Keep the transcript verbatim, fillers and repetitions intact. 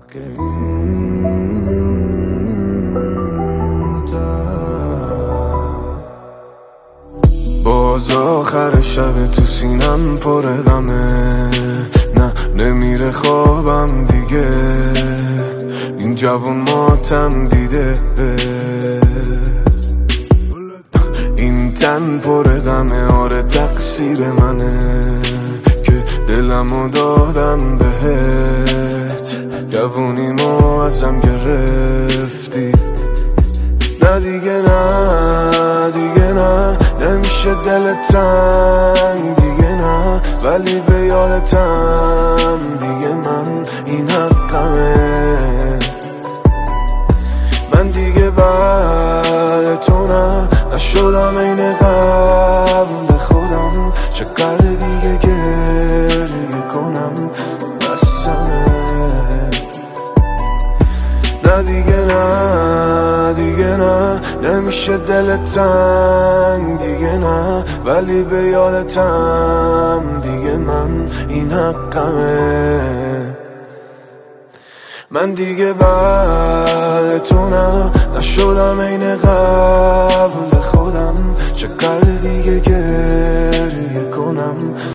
باز آخر شب تو سینم پر غمه، نه نمیره خوابم دیگه، این جوون ماتم دیده، این تن پر غمه، آره تقصیر منه که دلمو دادم بهت، جوونیمو ازم گرفتی. نه دیگه نه دیگه نه، نمیشه دل تنگ دیگه نه، ولی به یادتم دیگه من این حقمه. من دیگه بعد تو نه نشدم این قبل خودم، چقدر دیگه گریه کنم بسمه. نه دیگه نه دیگه نه، نمیشه دل تنگ دیگه نه، ولی به یادتم دیگه من این حقمه. من دیگه بعد تو نه نشدم این قبل خودم، چقدر دیگه گریه